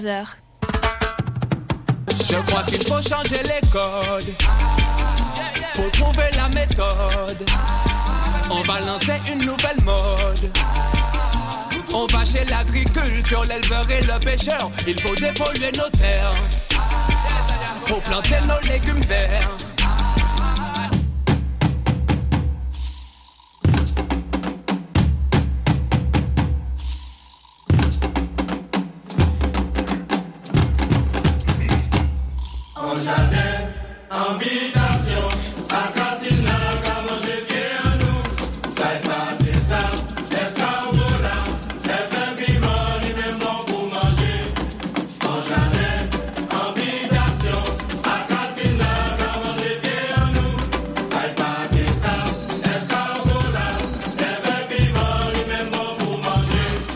Je crois qu'il faut changer les codes. Faut trouver la méthode. On va lancer une nouvelle mode. On va chez l'agriculture, l'éleveur et le pêcheur. Il faut dépolluer nos terres. Faut planter nos légumes verts. En jardin, habitation, à Catina, comme je viens à nous. Ça est pas des sables, escargots, c'est piment, ni même bon pour manger. En jardin, habitation, à Catina, comme je viens à nous. Ça est pas des sables, escargots, c'est piment, ni même bon pour manger.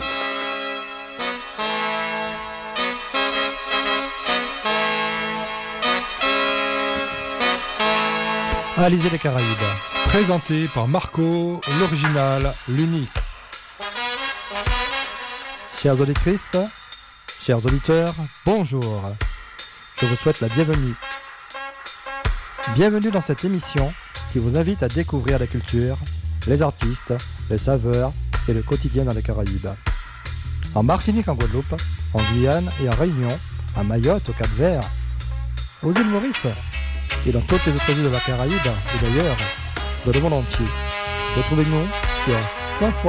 Alizé les Caraïbes, présenté par Marco, l'original, l'unique. Chères auditrices, chers auditeurs, bonjour. Je vous souhaite la bienvenue. Bienvenue dans cette émission qui vous invite à découvrir la culture, les artistes, les saveurs et le quotidien dans les Caraïbes. En Martinique, en Guadeloupe, en Guyane et en Réunion, à Mayotte, au Cap-Vert, aux îles Maurice et dans toutes les autres îles de la Caraïbe et d'ailleurs dans le monde entier. Retrouvez-nous sur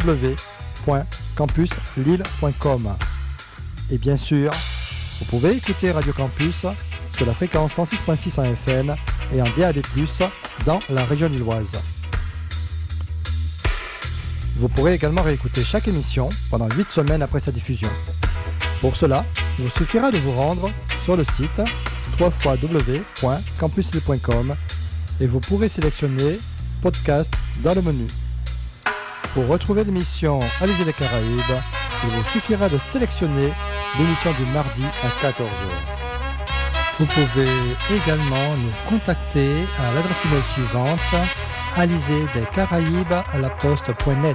www.campuslille.com. Et bien sûr, vous pouvez écouter Radio Campus sur la fréquence 106.6 en FM et en DAB+, dans la région lilloise. Vous pourrez également réécouter chaque émission pendant 8 semaines après sa diffusion. Pour cela, il vous suffira de vous rendre sur le site www.campuslille.com et vous pourrez sélectionner Podcast dans le menu. Pour retrouver l'émission Alizé les Caraïbes, il vous suffira de sélectionner l'émission du mardi à 14h. Vous pouvez également nous contacter à l'adresse email suivante alizedescaraïbes@laposte.net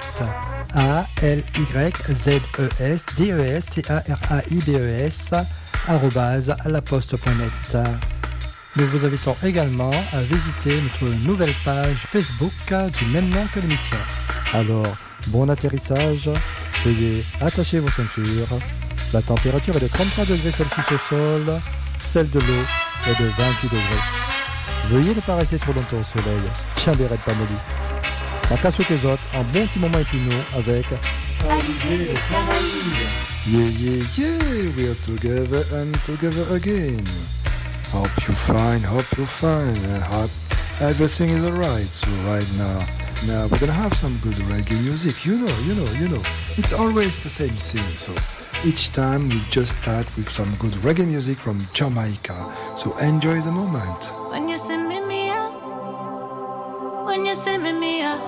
@laposte.net. Nous vous invitons également à visiter notre nouvelle page Facebook du même nom que l'émission. Alors, bon atterrissage, veuillez attacher vos ceintures. La température est de 33 degrés Celsius au sol, celle de l'eau est de 28 degrés. Veuillez ne pas rester trop longtemps au soleil, Chambéret pas molly. En cas souhaitez autres, un bon petit moment épineux avec Alizé les Caraïbes. Yeah, yeah, yeah, we are together and together again. Hope you're fine, and hope everything is alright. So right now we're gonna have some good reggae music. You know. It's always the same thing. So each time we just start with some good reggae music from Jamaica. So enjoy the moment. When you send me up, when you send me up,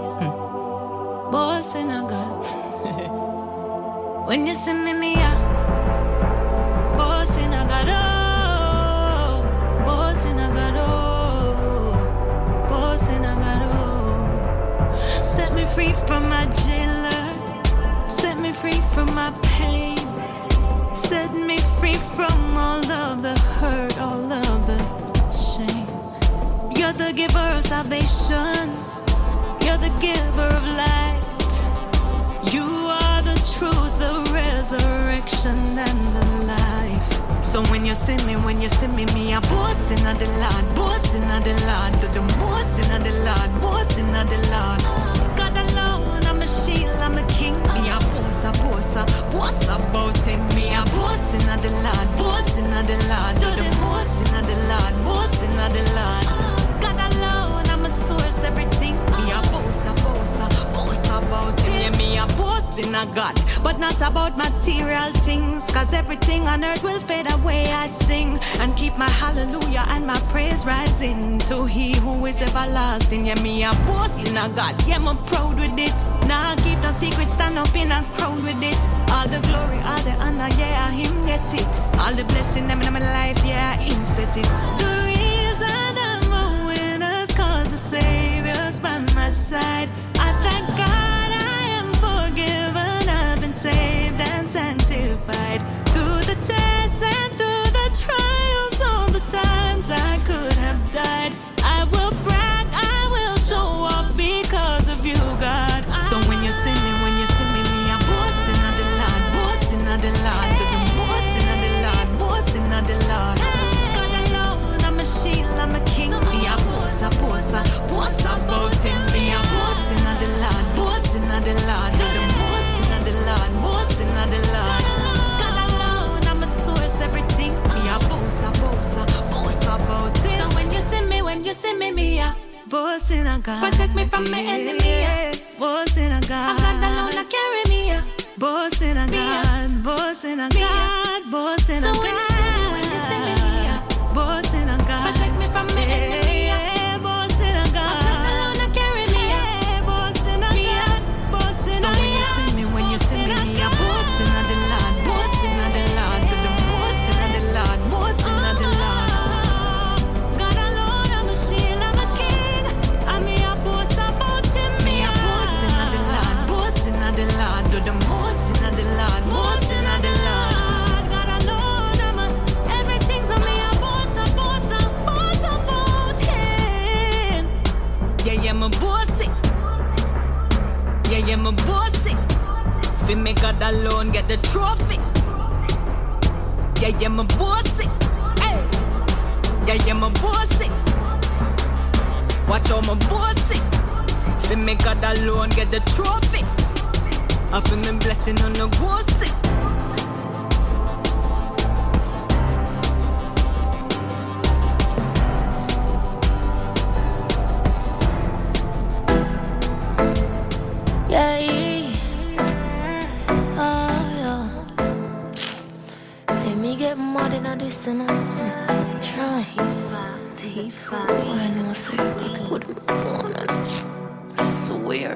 boss in a God. When you send me up, boss in a God, oh, boss in a God, oh, boss in a God, oh. Set me free from my jailer, set me free from my pain, set me free from all of the hurt, all of the shame. You're the giver of salvation, you're the giver of light. You are the truth, the resurrection and the life. So when you see me, me a boss in the Lord, boss in the Lord, the boss in the Lord, boss in the Lord. God alone, I'm a shield, I'm a king. Me a boss about him. Me a boss in the Lord, boss in the Lord, the boss in the Lord, boss in the Lord. God alone, I'm a source, everything. Me a boss about him. Yeah, me a boss in a God, but not about material things. Cause everything on earth will fade away. I sing and keep my hallelujah and my praise rising to He who is everlasting. Yeah, me a boss in a God. Yeah, I'm proud with it. Nah, keep no secret, stand up in a crowd with it. All the glory, all the honor, yeah, Him get it. All the blessing them in my life, yeah, Him set it. The reason I'm a winner is cause the Savior's by my side. I thank God I am forgiven, I've been saved and sanctified through the boss in a God. Protect me from my enemy, boss in a God. I'm God alone that carry me, boss in a God, boss in a God, boss in a God. So when you see me, boss in a God. Protect me from my enemy, boss in a God. I'm God alone that carry me, boss in a God, boss in a God. So when you see me, boss in a the Lord, boss in a the Lord, do the boss in a the Lord, boss in a the Lord. God alone, I'm a shield, I'm a king. I'm a boss about him. Me a boss in a the Lord, boss in a the Lord, do the boss in a the Lord, boss in a the Lord. God alone, I'm a everything's on me a boss about him. Yeah, I'm a bossy. Yeah, I'm a bossy. Fi me God alone get the trophy. Yeah, I'm a bossy. Hey. Yeah, I'm a bossy. Watch how my bossy. Fi me God alone get the trophy. I feel me blessing on the bossy. Yeah. Hey, me get more than this and try. I know so you got good on and swear.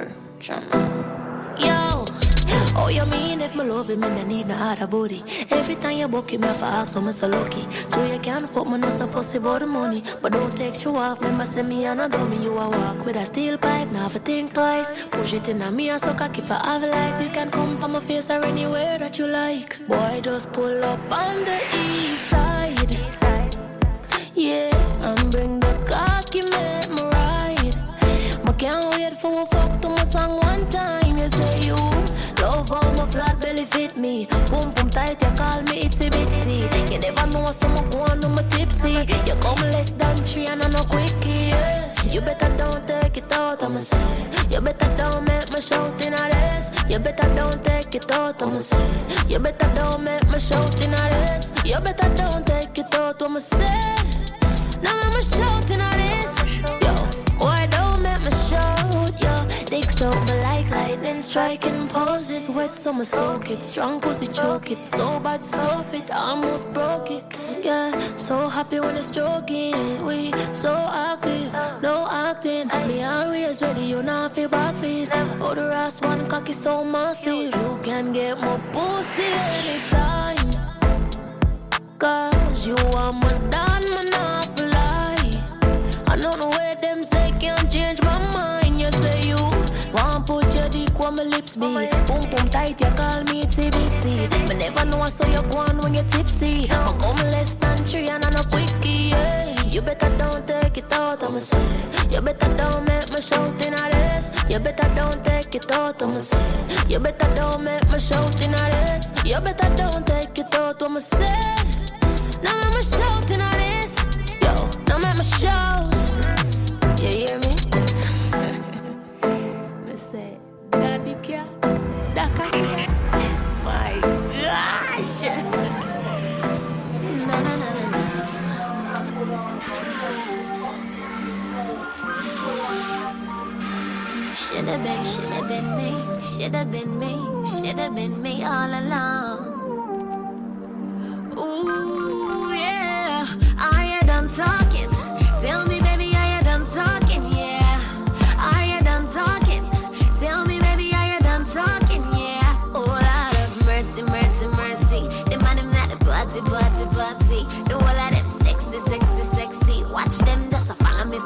Yo, oh you mean if me love him and I need no other body. Every time you book him, I ask I'm so lucky. So you can't fuck me, no so fussy about the money. But don't take you off, remember send me and I do me. You a walk with a steel pipe, never think twice. Push it in on me and so cocky for have life. You can come from my face or anywhere that you like. Boy, just pull up on the east side. Yeah, and bring the cocky, make me ride. I can't wait for a fuck to my song one time. You say you love how my flat belly fit me. Boom, boom, tight, you call me itsy bitsy. You never know someone go on, I'm tipsy. You come less than 3 and I'm no quickie, yeah. You better don't take it out, I'ma say. You better don't make me shout in a this. You better don't take it out, I'ma say. You better don't make me shout in a this. You better don't take it out, I'ma say. Now I'm shouting at this. Yo, boy, don't make me shout, yo. Dick soak me like lightning striking poses. Wet summer soak it, strong pussy choke it. So bad, so fit, I almost broke it. Yeah, so happy when it's stroking. We so active, no acting. Me always ready, you not feel back face. Oh, the last one cocky so massive. You can get my pussy anytime. Cause you are my dad, man, not for lie. I know the way them say can't change my mind. You say you want put your dick on my lips be. Boom, boom, tight, you call me itsy bitsy. Me never know I saw you go on when you're tipsy. I come less than 3 and I'm a quickie, yeah. You better don't take it out, I'ma say. You better don't make me shout in a this. You better don't take it out, I'ma say. You better don't make me shout in a this. You better don't take it out, I'ma say. Now I'm shouting at this. Yo, now I'm shout. You hear me? Me say, Daddy Kia, Daka Kia. My gosh. Na na na na na. Shoulda been me. Shoulda been me all along. Ooh, yeah, are you done talking? Tell me, baby, are you done talking? Yeah, are you done talking? Tell me, baby, are you done talking? Yeah, oh, Lord of mercy, mercy, mercy. The man, them not the party. The whole of them sexy. Watch them just follow me.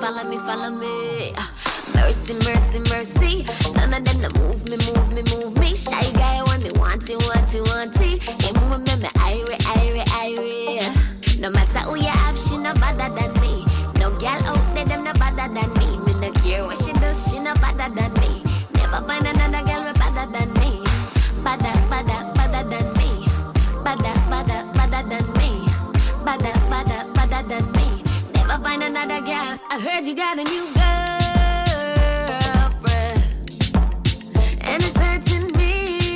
Mercy, mercy, mercy. None of them to move me. Shy guy want me, want it. Him remember Irie. No matter who you have, she no better than me. No girl out there, them no better than me. Me no care what she does, she no better than me. Never find another girl with better than me. Better than me. Better than me. Better than me. Never find another girl. I heard you got a new girlfriend, and it's hurting me.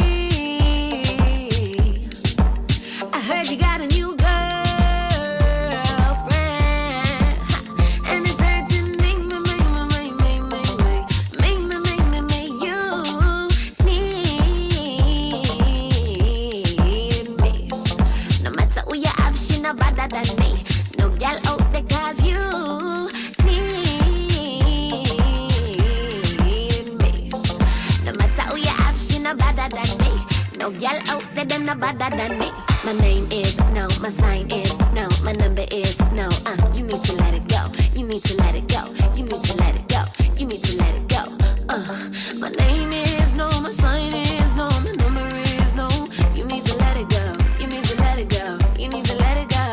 I heard you got a new girlfriend, and it's hurting me. have, she no better than me. No girl out there cause you need me. No matter who you have, she no better than me. No girl out there, them no better than me. My name is no, my sign is no, my number is no. You need to let it go. You need to let it go. You need to let it go. You need to let it go. My name is no, my sign is no, my number is no. You need to let it go. You need to let it go. You need to let it go.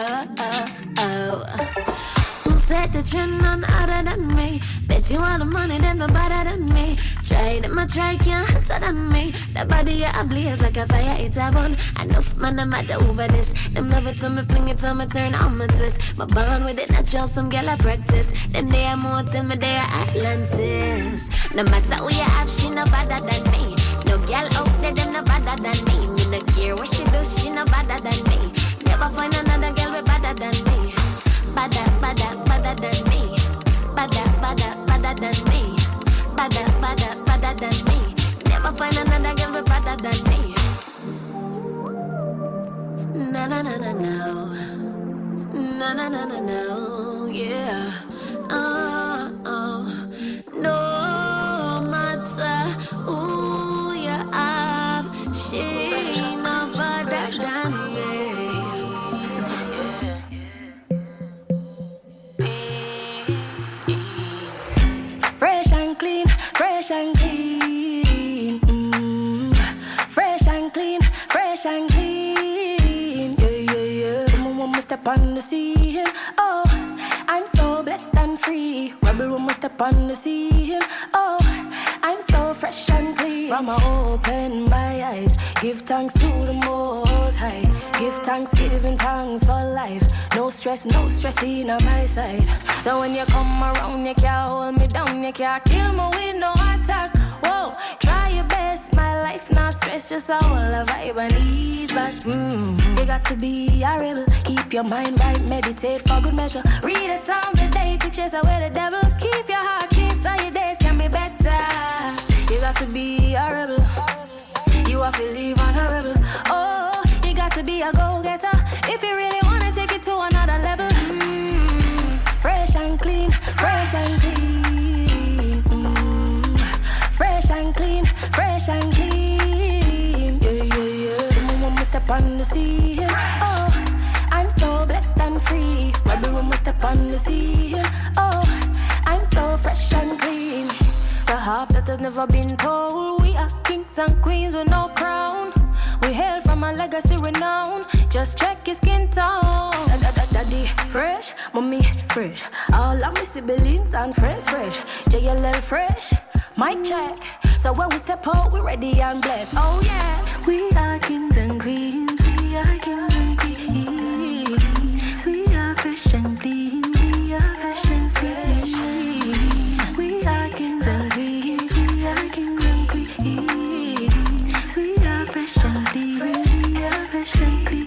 Who said that you're none other than me? Bet you want the money, then no better than me. Try them, I try, can't hotter than me. That body, yeah, ablaze like a fire, it's a bun. Enough man, I'm at over this. Them never to me, fling it on me, turn on my twist. My bond with it, natural, some girl I practice. Them they are more till me, they are Atlantis. No matter who you have, she no better than me. No girl out there, them no better than me. Me no care what she do, she no better than me. Never find another girl with better than me. Better than me. Better than me. Better than me. Never find another girl with better than me. No. No, yeah. No matter who you have, she no better than me. Fresh and clean, fresh and clean. Fresh and clean, fresh and clean. Yeah. Someone must step on the scene. Oh, I'm so blessed and free. Rebel woman step on the scene. Oh, I'm so fresh and clean. From I open my eyes, give thanks to the Most High. Give thanks, giving thanks for life. No stress in my side. So when you come around, you can't hold me down, you can't kill me with no attack. Whoa, try your best, my life not stress, just a whole vibe and ease back. You got to be a rebel, keep your mind right, meditate for good measure. Read a psalm today to chase away the devil. Keep your heart clean so your days can be better. You got to be a rebel, you have to live on a rebel. Oh, you got to be a go-getter if you really want to take it to another level. Fresh and clean, fresh and clean. Fresh and clean, fresh and clean. Yeah. Someone must step on the scene. Oh, I'm so blessed and free. Everyone must step on the scene. Oh, I'm so fresh and clean. The half that has never been told. We are kings and queens with no crown. We hail from a legacy renown. Just check your skin tone. Daddy fresh, mommy fresh. All of my siblings and friends fresh. JLL fresh, mic check. So when we step out, we're ready and blessed. Oh yeah, we are kings and queens. We are kings and queens. We are fresh and clean. We are fresh and clean. We are kings and queens. We are kings and queens. We are fresh and clean. We are fresh and clean.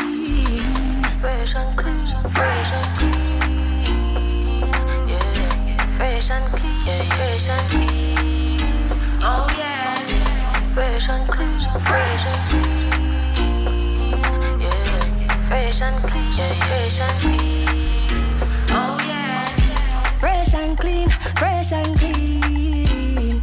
Fresh and clean. Fresh and clean. Yeah. Fresh and clean. Fresh and clean. Oh yeah. Fresh and clean. Fresh and clean. Yeah. Fresh and clean. Fresh and clean. Oh yeah. Fresh and clean. Fresh and clean.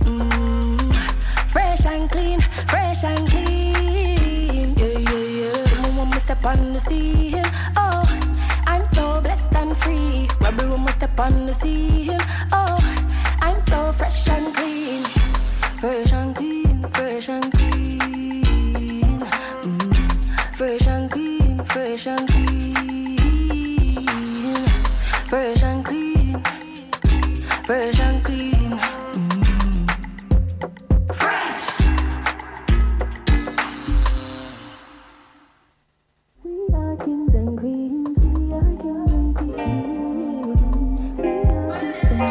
Fresh and clean. Fresh and clean. Yeah. Someone must step on the scene. Oh, I'm so blessed and free. Everyone must step on the scene. Oh, I'm so fresh and clean. Fresh and clean, fresh and clean. Fresh and clean, fresh and clean. Fresh and clean, fresh and clean. Fresh. We are kings and queens. We are kings and queens. We are kings and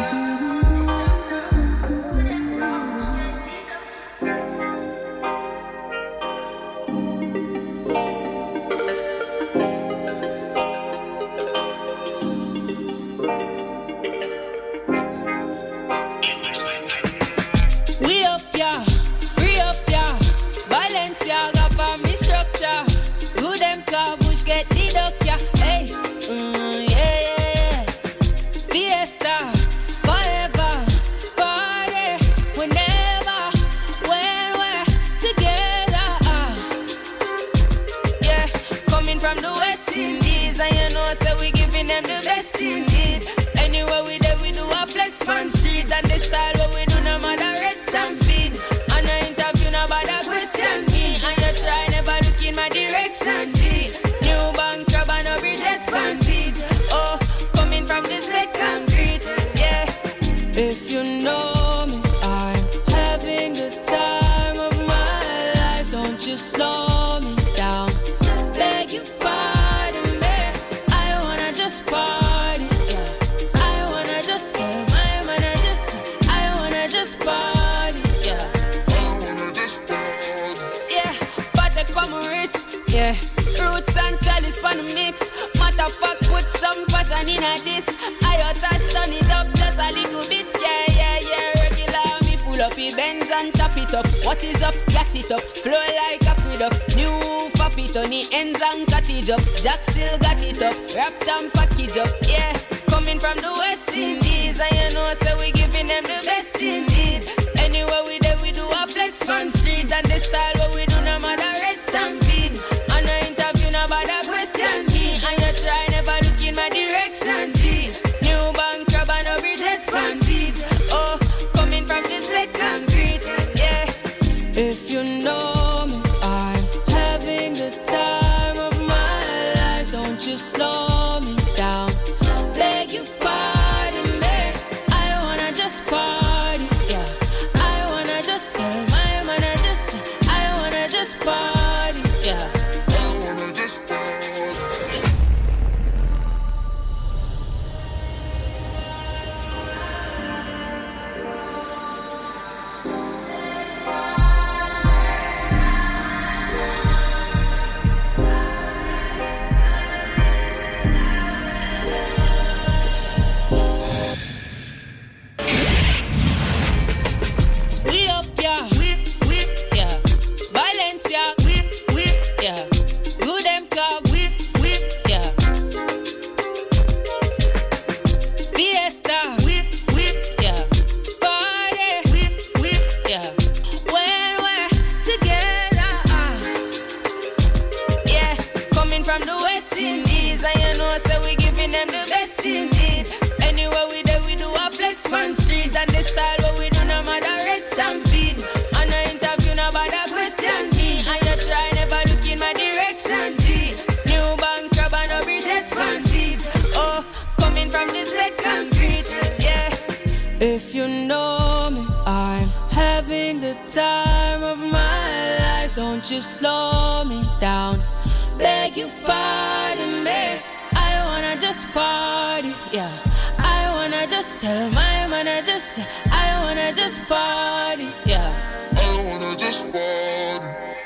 queens. know, say we giving them the best indeed. Anywhere we there, we do a flex on street. And the style what we do, no matter red stampede. And I interview, no bother question me. And you try, never look in my direction, G. New bank job and no bridges bandit. Oh, coming from the second grade, yeah. If you know me, I'm having the time of my life. Don't you slow me down. Beg you pardon me. I wanna just party, yeah. I wanna just say, I wanna just party, yeah. I wanna just party. Yeah, Patek for my wrist, yeah. Roots and chalice for the mix. Matter of fact, put some passion in a this. I touch turn it up just a little bit, yeah. Regular me full up the Benz and tap it up. What is up? Gas it up. Flow like a aqueduct. New faffy on the ends and cottage up. Jack still got it up. Wrapped and package up, yeah. Coming from the West Indies, and you know, so we giving them the best indeed. Anywhere we there, we do a flex on street. And the style what we do, no matter red stampede. And I interview, no bother question me. And you try, never look in my direction, G. New bank job and no bridges bandit. Oh, coming from the second grade, yeah. If you know me, I'm having the time of my life. Don't you slow me down. Beg you pardon me. I wanna just party, yeah. I wanna just say, I wanna just party, yeah. I wanna just party. If you know me, I'm having the time of my life. Don't you slow me down. Beg you pardon me. I wanna just party, yeah. I wanna just tell my wanna just say, I wanna just party, yeah. I wanna just party.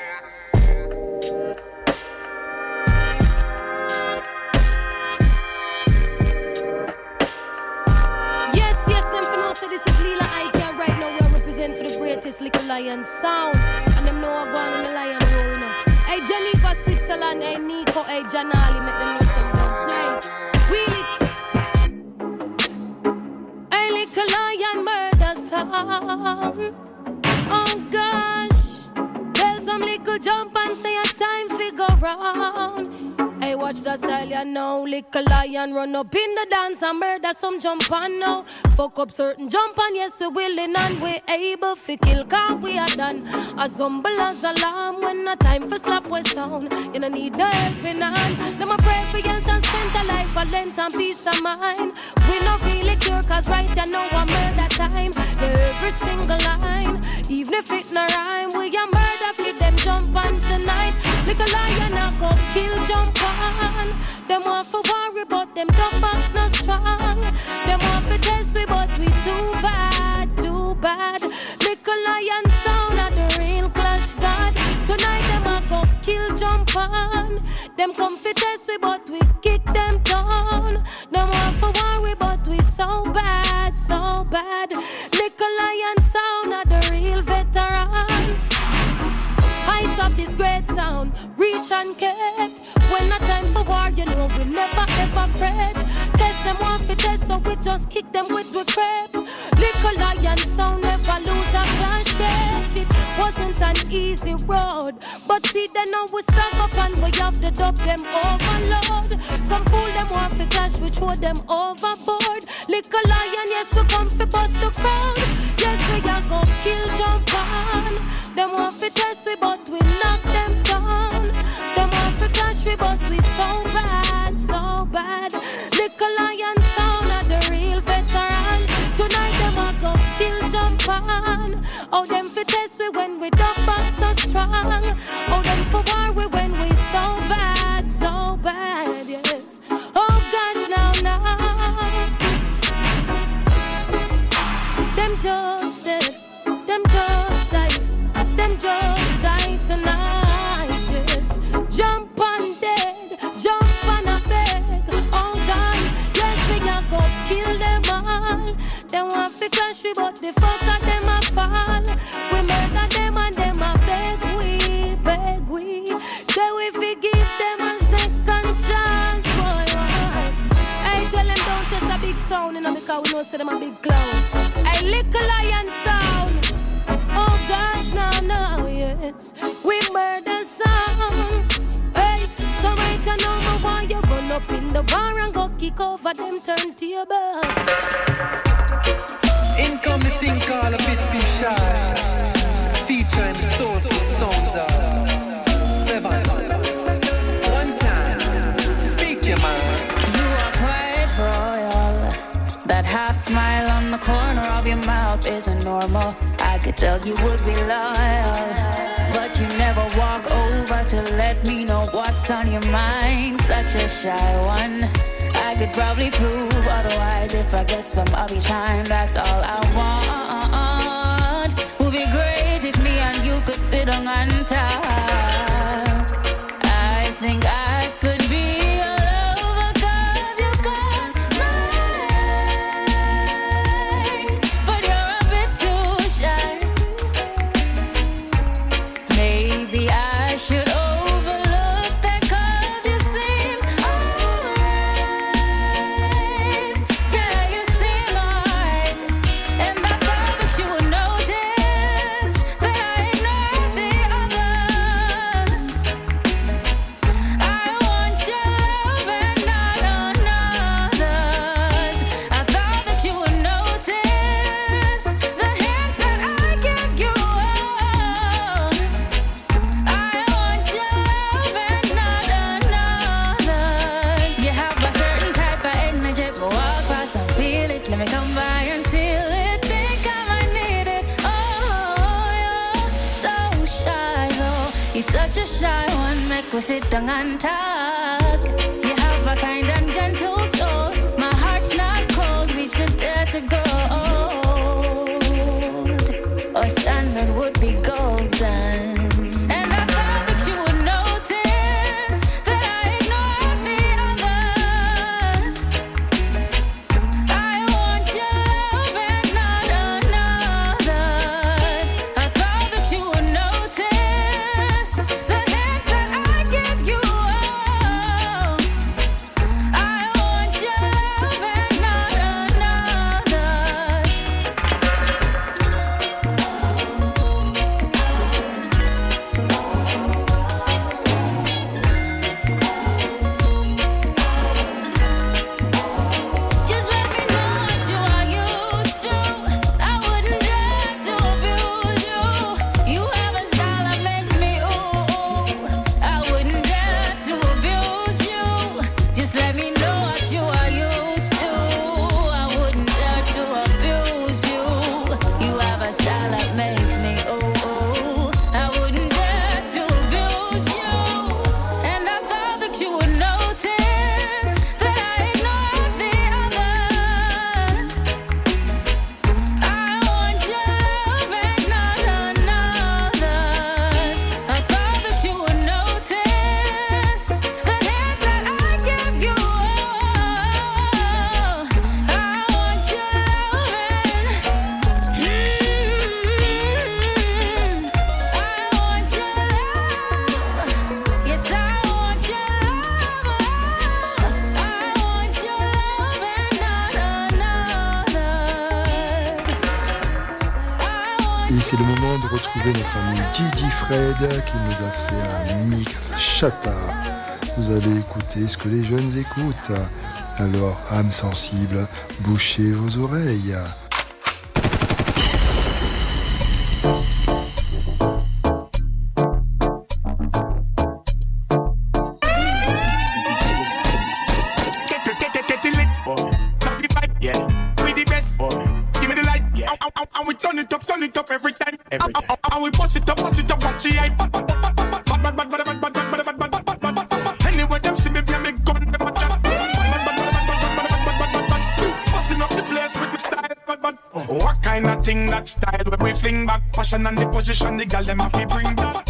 For the greatest little lion sound. And them know I go on the lion roaring up. Hey Jennifer, Switzerland, hey Nico, hey Janali, make them know some don't play. Wheel it. Hey little lion murder sound. Oh gosh. Tell some little jump and say a time figure round. Hey, watch the style, you know. Little lion run up in the dance and murder some jump on now. Fuck up certain jump on, yes, we willing and we able to kill, cause we are done. As humble as alarm when the time for slap we sound. You don't need no helping hand. Them a pray for health and spend a life for length and peace of mind. We not really cure, cause right you know I murder time. Every single line, even if it no rhyme, we a murder for them jump on tonight. Little lion a go kill jump on. Them want for worry, but them dumb bombs not strong. Them want for test we, but we too bad, too bad. Little lion sound of the real clash god. Tonight them a go kill jump on. Them come for test we, but we kick them down. Them want for worry, but we so bad, so bad. Little lion sound of the real veteran. Heights of this great sound, reach and kept. When the time for war, you know we never ever fret. Test them one for test, so we just kick them with crepe. Little lion sound never lose a clash yet. It wasn't an easy road, but see they know we stack up and we have to dub them overload. Some fool them want cash, we throw them overboard. Little lion, yes, we come for bust the crowd. Yes, we are gon' kill, jump on. Them want to test we, but we knock them down. Them want to clash we, but we so bad, so bad. Little lion sound of the real veteran. Tonight them are gon' kill, jump on. Oh, them for test we when we dump back so strong. Oh, them for war we when we so bad, yes. Oh gosh, now. Them just dead, them just died tonight, yes. Jump on dead, jump on a beg. Oh God, yes, we are go kill them all. Them want to clash we, but the fuck of them a fall. We murder them and them a beg we. Say we forgive them a second chance, boy. I tell them don't test a big sound, because we know say them a big clown. I little lion sound. Oh gosh, now, yes. We murder sound. Hey, so right now, I want you run up in the bar and go kick over them turntable. In come the thing called A Bit Too Shy, featuring the soulful sounds of 7. One time, speak your mind. You are quite royal. That half smile on the corner of your mouth isn't normal. I could tell you would be loyal, but you never walk over to let me know what's on your mind. Such a shy one. I could probably prove otherwise if I get some of your time. That's all I want. Would be great if me and you could sit on and talk. I think I could be your lover 'cause you got mine, but you're a bit too shy. Maybe I should overlook that 'cause you seem alright. Yeah, you seem alright. And I thought that you would notice that I ignored the others. I want your love and not another's. I thought that you would notice the hints that I give you. I want your love and not another's. You have a certain type of energy, but walk past and feel it. Let me come by and seal it. Think I might need it. Oh, you're so shy though. You're such a shy one. Make we sit down and talk. You have a kind and gentle soul. My heart's not cold. We should dare to go. Our standard would be golden. And I thought that you would notice that I ignored the others. I want your love and not another's. I thought that you would notice the hints that I give you. I want your love and not another's. Just let me know what you are used to. I wouldn't dare to abuse you. You have a style that makes me ooh. I wouldn't dare to abuse you. Just let me know what you are used to. I wouldn't dare to abuse you. You have a style that makes me ooh. I wouldn't dare to abuse you. And I thought that you would notice that I ignored the others. I want your love and not another's. I thought that you would notice the hints that I give you. I want your love and I want your love. Yes, I want your love. I want your love and not another's. Et c'est le moment de retrouver notre ami Gigi Fred qui nous a fait un mix chata. Vous allez écouter ce que les jeunes écoutent. Alors, âme sensible, bouchez vos oreilles. Turn it up every time. And we bust it up, watch the eye. Anyway, them see me via me gun, them a chat. Busting up the place with the style. What kind of thing that style? When we fling back passion and the position, the girl them have to bring that.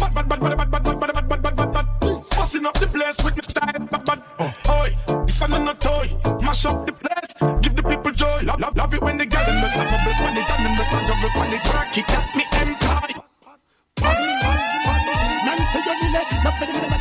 Busting up the place with the style. Oi, this a no toy. Mash up the place, give the people joy. Love it when the girl them just have a break when they done them just a double when they track it at me empire. Man say you need it, not for the minute,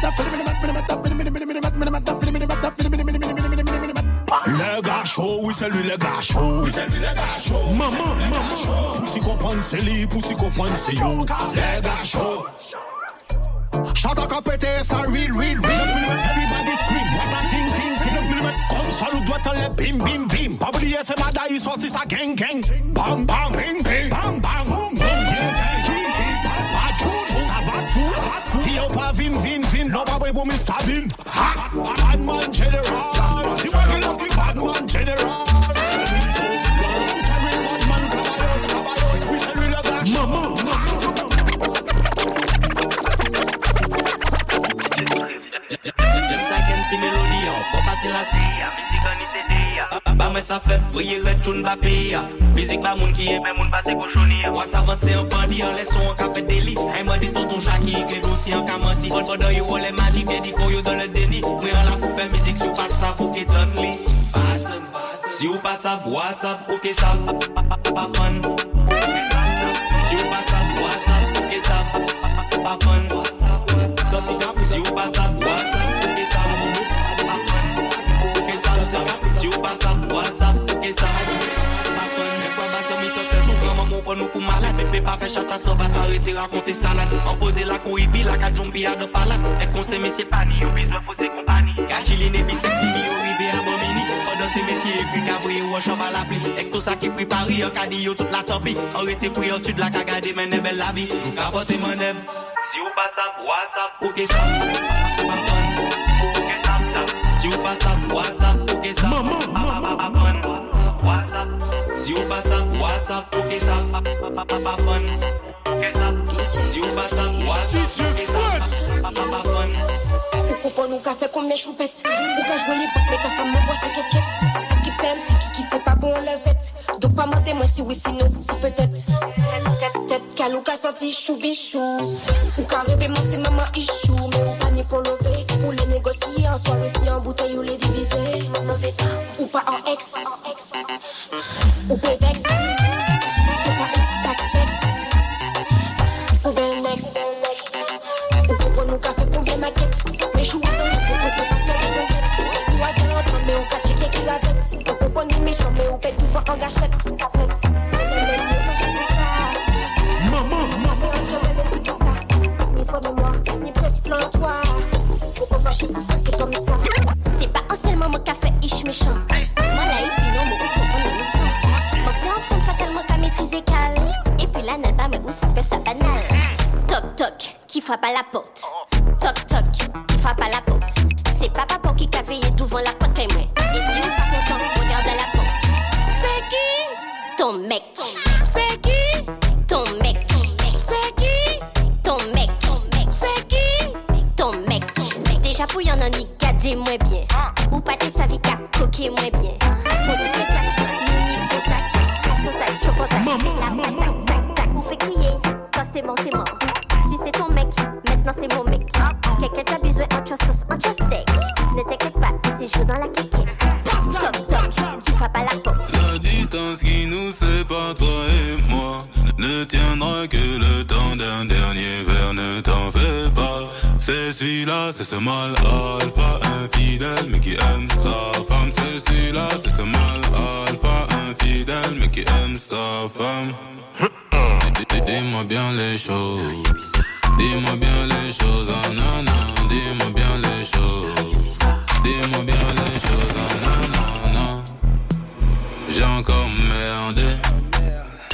le gars chaud, oui c'est lui le gars chaud. Maman, poussi comprendre c'est lui, poussi comprendre c'est you. Le gars chaud. Shut up, pété, ça real. Everybody scream, what a ting. Comme ça, nous doit t'en le bim. Pas oublier, c'est ma daï, sorti sa gang. Bam, bing, bam, boom. Ça va de fou. Tio pas vin. Non, pas pour Mr. Bean. Badman General. Si moi qui lance qui Badman General. Oui, c'est lui le gars. Maman. Mélodie, faut passer la skia, musique en ICD. Bah moi ça fait voyer retourne ba payer. Musique ba moun qui est même moun passer cochonnier. Ou s'avancer en bandit en laissant un café délit. Ay moi dit tonton Jackie que dossier en camanti. Pendant yo les magiques bien dit qu'on yo dans le déni. Moi en la pour faire musique si ou pas ça faut qu'il donne li. Si ou pas ça voix ça OK ça pas fun. Si ou pas ça voix ça OK ça pas fun. Si ou pas ça voix ça si ou pas ça, WhatsApp, ok ça. Ma bonne fois, bah ça m'y tente tout. Grand-maman pour nous pour malade. Bébé pas fait chata, ça va s'arrêter, raconter salade. En poser la couibi, la kajombi à de palace. Et conseil, mais c'est pas ni au besoin, faut ses compagnies. Gachilin et bisexy, ni au rivé à Bomini. Pendant ces messieurs, et puis cabri ou champ à la pluie. Et tout ça qui pris Paris, en cadio, toute la tempie. Arrêtez pris en sud, la cagade, mais n'est belle la vie. Capote mon nev. Si ou pas ça, WhatsApp, ok ça. Si ou pas ça, WhatsApp, ok ça. Si ou pas ça, WhatsApp, ok ça. Si ou pas ça, WhatsApp, ok ça. Ou comprends nous qu'a fait combien choupettes. Ou qu'a joué les boss, mais ta femme me voit sa quéquette. Parce qu'il t'aime, qui t'es pas bon, on levette. Donc pas mentir, moi si oui, sinon, c'est peut-être. Tête qu'à l'ou qu'a senti chou bichou. Ou qu'a rêvé, moi c'est maman ichou. Mais ou pas ni pour lever. Ou les négocier en soirée, si en bouteille ou les diviser. Ou pas en ex. Ou pévex. Ou pas ex, pas de sexe. Ou belle next. Ou comprends nous qu'a fait combien maquette. Mais chou dans le propos, c'est pas faire des conquêtes. Ou à de l'autre, mais ou pas checker qui la vexe. Ou comprends ni méchant, mais ou pète tout pas en gâchette. Maman. Ni toi de moi, ni presque plein toi. Faut pas fâcher pour ça, c'est comme ça. C'est pas un seulement mon café ish méchant. Moi là, et puis non, mon gros, on est médecin. Moi c'est un femme fatalement qu'à maîtriser calme. Et puis là, n'a pas me boost que ça banal. Toc toc, qui frappe à la porte. Toc toc, qui frappe à la porte. C'est pas papa qui a veillé devant la porte qu'elle moi. Et si vous pas content, regarde à la porte. C'est qui? Ton mec. C'est qui? Ton mec. C'est qui? Ton mec. C'est qui? Ton mec. Déjà pour y'en a ni gadé moins bien. Ou pas tes savis qu'à coquer moins bien. Maman. On fait crier, toi c'est mort. Tu sais ton mec, maintenant c'est mon mec. Quelqu'un t'a besoin en chose steak. Ne t'inquiète pas, c'est chaud dans la kéké. Toc, tu frappes à la porte. La distance qui nous sépare, toi et moi, ne tiendra que le temps d'un dernier verre, ne t'en fais pas. C'est celui-là, c'est ce mal alpha infidèle, mais qui aime sa femme. C'est celui-là, c'est ce mal alpha infidèle, mais qui aime sa femme. Dis-moi bien les choses. Dis-moi bien les choses, Dis-moi bien les choses. Dis-moi bien les choses,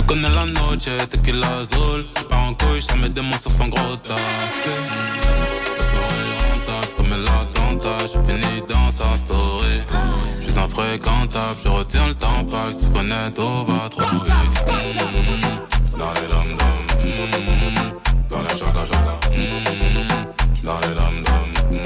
Connais la noche, tequila azul. J'pars en couille, ça met des mots sur son gros tas. La soirée est rentable, comme l'attentat. J'ai fini dans sa story. J'suis infréquentable, je retiens le temps pas. Si tu connais, tout va trop vite. Dans les dom-dom, dans les chata-chata, dans les dom-dom.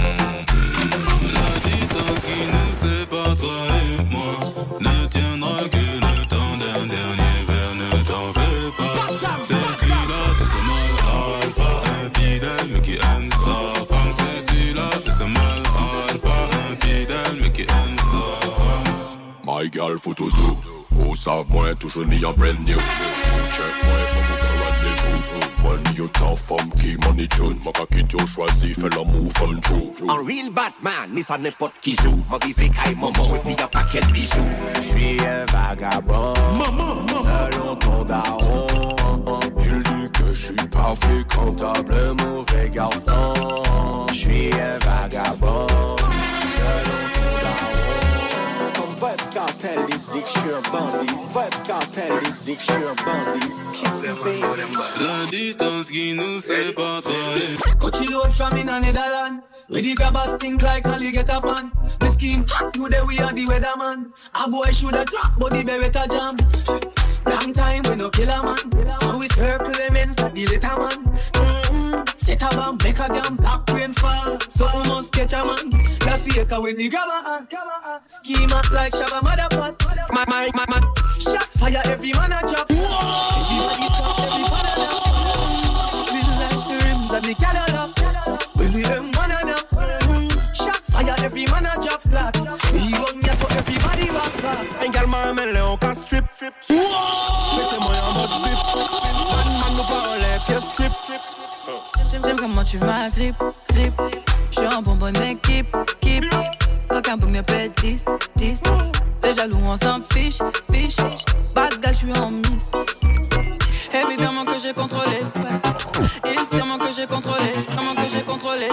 La distance qui nous sépare, toi et moi, ne tiendra que le temps d'un dernier verre, ne t'en fais pas. C'est celui-là, c'est ce mal alpha infidèle, mais qui aime sa femme. C'est celui-là, c'est ce mal alpha infidèle, mais qui aime sa femme. My girl, faut tout doux. Au savent-moi, toujours ni en brand new. Check moi, faut tout un rendez-vous. Money you tough, femme qui money tune. M'a qu'à quitter au choisi, fait l'amour fun true. Un real Batman, mais ça n'importe qui joue. M'a rivé caille maman, et puis y'a pas quel bijou. J'suis un vagabond, selon ton daron. Il dit que j'suis pas fréquentable, un mauvais garçon. J'suis un vagabond, selon ton daron. Vibes Cartel, il dit que j'suis un bandit. Vibes Cartel, il dit que j'suis un bandit. Qui c'est baby? La distance qui nous sépare, toi et Coachy load from in Netherlands. Where the grabbers stink like Ali get up on. The scheme hot today, we are the weatherman. A boy shoulda drop, but the beretta jam. Long time we no kill a man. So we circle remains that the little man. Set a bomb, make a damn black rain fall. So we must catch a man. That's the echo when the grabber. Scheme up like Shabba Motherpot. My. Shot fire, every man a drop. Everybody stop, every man a drop. Feel like the rims of the Cadillac. When we them one another. Shot fire, every man a drop flat. We run ya so everybody back flat. Également, mais là on casse strip. Mettez-moi en mode flip. Man nous parle, pièce strip. J'aime comment tu m'agrippes, j'suis en bonne équipe. Aucun bouc ne peut 10. Les jaloux on s'en fiche. Bad girl, j'suis en miss. Évidemment que j'ai contrôlé. Évidemment que j'ai contrôlé. Comment que j'ai contrôlé.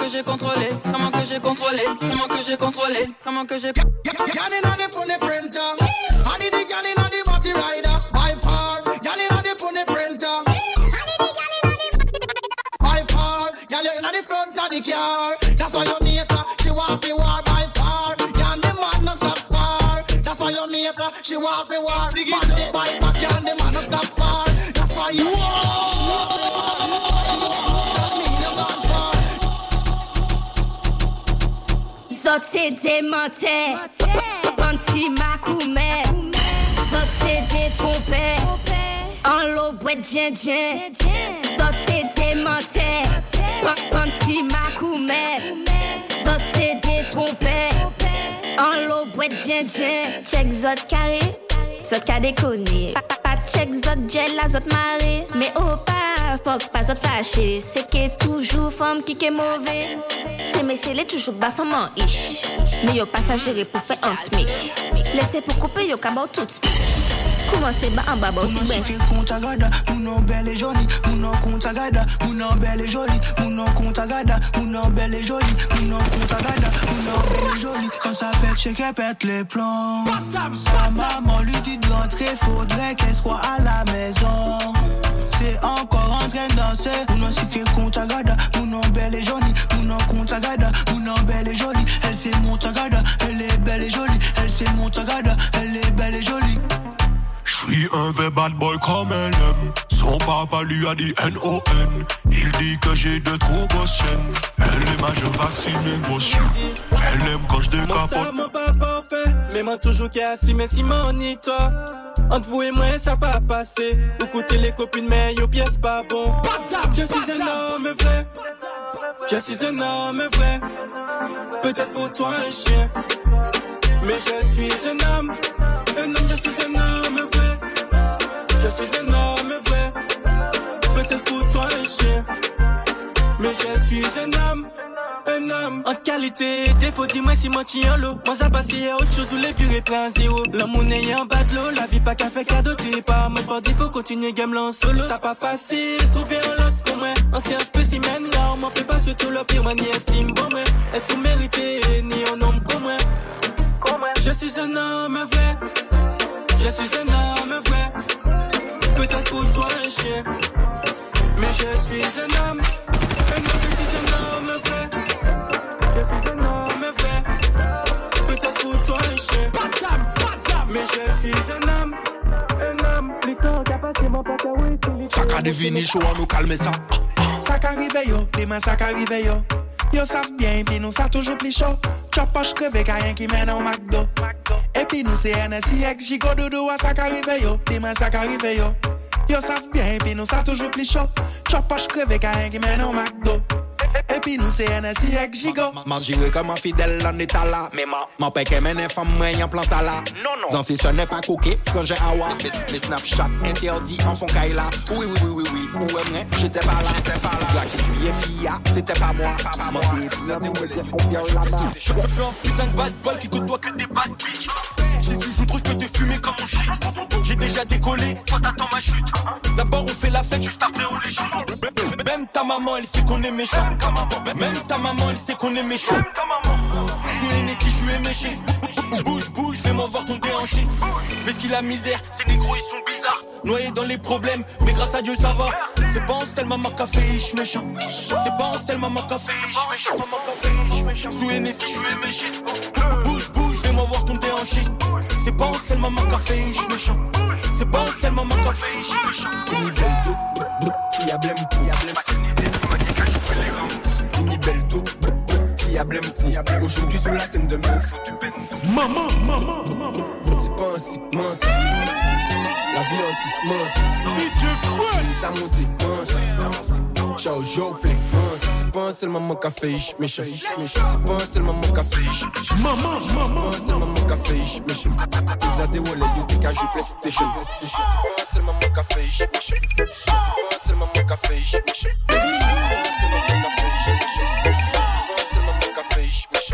Y'all inna the pony printer. I need the y'all inna the body rider. By far, y'all inna the pony printer. By far, y'all inna the front of the car. That's why your mate she want to war by far. Y'all the man no stop spar. That's why your mate she want to war. Bad by back, y'all the man no stop spar. That's why you Zot c'est démenté, panty macoumet. Zot c'est détrompé, en l'eau boîte djen. Zot c'est démenté, panty macoumet. Zot c'est détrompé, en l'eau boîte djen. Check zot carré, zot ka déconné. Pas check zot gel la zot maré. Mais oh pas zot fâché. C'est que toujours femme qui est mauvais. C'est messieurs les toujours bas femme en ish. Mais yo pas s'agérer pour faire un smic. Laissez pour couper yo cabot tout speak. Commencez bas en bas boutique ben. Mon nom belle et joli, mon nom compte agada, mon nom belle et joli, mon nom compte agada, mon nom belle et joli, mon nom compte agada, mon nom belle et joli. Quand ça pète, je qu'elle pète les plombs. Sa maman lui dit de rentrer, faudrait qu'elle soit à la maison. C'est encore en train de danser. Mon nom c'est que compte agada, mon nom belle et joli, mon nom compte agada, mon nom belle et joli. Elle c'est mon tagada, elle est belle et jolie, elle c'est mon tagada, elle est belle et jolie. J'suis un vrai bad boy comme elle aime. Son papa lui a dit N-O-N. Il dit que j'ai de trop grosses chaînes. Elle est majeure vaccinée grosse chien. Elle aime quand j'décapote. Moi ça mon papa fait, mais moi toujours qu'à si mais si mon ni toi. Entre vous et moi ça va passer. Ou coûter les copines mais yo pièce pas bon. Je suis un homme vrai. Peut-être pour toi un chien. Mais je suis un homme, je suis un homme vrai. Je suis un homme vrai. Peut-être pour toi un chien. Mais je suis un homme. En qualité, défaut, dis-moi si moi t'y en l'eau. Moi ça passe à autre chose où les vieux est plein zéro. L'amour n'est en bas de l'eau, la vie pas qu'à faire cadeau. Tu n'es pas mon bord, il faut continuer game là en solo. Ça pas facile, trouver un lot comme moi. Ancien spécimen, là on m'en peut pas surtout le pire, moi ni estime bon moi. Est-ce qu'on mérité, ni un homme comme moi. Je suis un homme vrai. Je suis un homme vrai. Peut-être pour toi un chien, mais je suis un homme. Un homme vrai. Je suis un homme vrai. Peut-être pour toi un chien, mais je suis un homme. Ça qu'a deviner chaud, on nous calme ça. Ça qu'arrive yo, demain ça qu'arrive yo. Yo savent bien, puis nous ça toujours plus chaud. Chop poche crevé, rien qui mène au McDo. Et puis nous c'est NSI avec Gigo Doudou, ça qu'arrive yo, demain ça qu'arrive yo. Yo savent bien, puis nous ça toujours plus chaud. Chop poche crevé, rien qui mène au McDo. Et puis nous c'est NSI avec Gigo. M'en j'irai comme un fidèle en état là. Mais m'en paie qu'elle mène femme moyen planta là. Non. Dans ces ce n'est pas coquet quand j'ai awa. Mes Snapchat interdits en font caille là. Oui. Où aimerait, j'étais pas là. Là qui suis fille, c'était pas moi. Je suis un putain de bad boy qui côtoie que des bad bitch. Si tu joues trop, je peux te fumer comme on shit. J'ai déjà décollé, toi t'attends ma chute. D'abord on fait la fête, juste après on les shoot. Même ta maman elle sait qu'on est méchant. Même ta maman elle sait qu'on est méchant. Sous les nez si je suis méché. Bouge, fais-moi voir ton déhanché. Fais ce qu'il a misère, ces négros ils sont bizarres. Noyés dans les problèmes, mais grâce à Dieu ça va. C'est pas en seul maman qu'a fait ich méchant. C'est pas en seul maman qu'a fait ich méchant. Sous les nez si je suis méché. Bouge, fais-moi voir ton déhanché. C'est pas en seul maman qu'a fait ich méchant. C'est pas en seul maman qu'a fait ich méchant. Une belle dos, qui a blême pour. Une belle dos, qui a blême pour. Aujourd'hui sur la scène de meuf, faut tu peines. Maman. C'est pas ainsi, mince. La vie anti-mince. Ça monte, mince. Ciao, play, mince. C'est pas un seul maman qu'a fait ich méchant. C'est pas un seul maman qu'a fait ich méchant. Maman. C'est pas un seul maman qu'a fait ich méchant. Ils a des wallets, yo t'es qu'à jouer PlayStation. C'est pas un seul maman qu'a fait ich méchant. C'est pas un seul maman qu'a fait ich méchant. C'est pas un seul maman qu'a fait ich méchant. C'est pas un seul maman qu'a fait ich méchant.